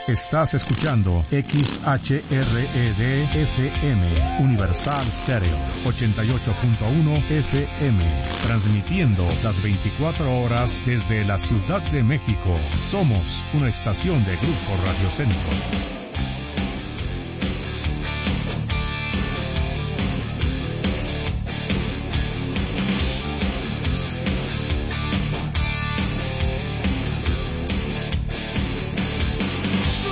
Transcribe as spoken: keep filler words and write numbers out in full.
Estás escuchando X H R E D F M, Universal Stereo, ochenta y ocho punto uno F M, transmitiendo las veinticuatro horas desde la Ciudad de México. Somos una estación de Grupo Radio Centro.